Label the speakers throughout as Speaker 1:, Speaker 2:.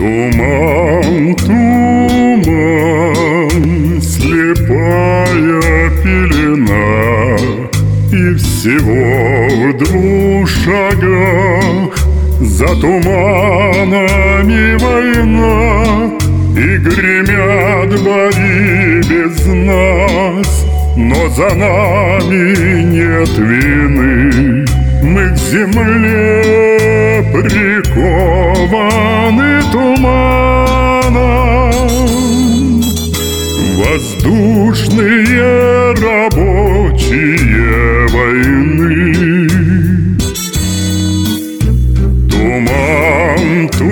Speaker 1: Туман, туман, слепая пелена, и всего в 2 шагах за туманами война, и гремят бои без нас, но за нами нет вины. Мы к земле прикованы туманом, воздушные рабочие войны. Туман,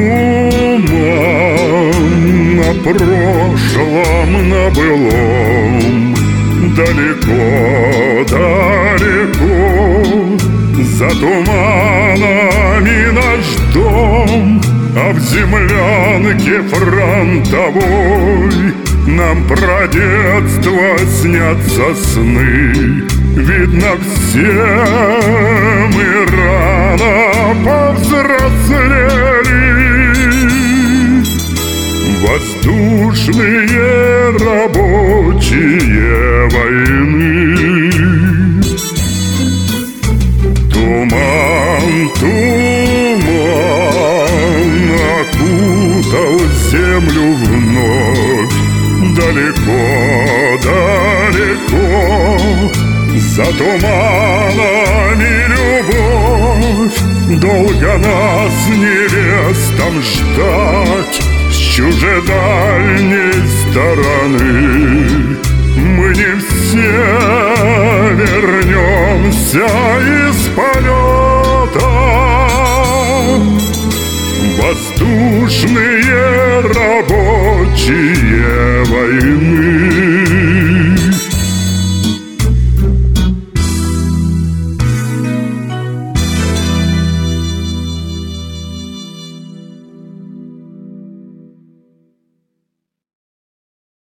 Speaker 1: туман, на прошлом, на былом, далеко, далеко. За туманами наш дом, а в землянке фронтовой нам про детство снятся сны. Видно, все мы рано повзрослели. Воздушные рабочие войны. Туман, туман окутал землю вновь. Далеко, далеко, за туманами любовь. Долго нас невестам ждать с чужедальней стороны. Мы не все вернемся из полета. Воздушные рабочие войны.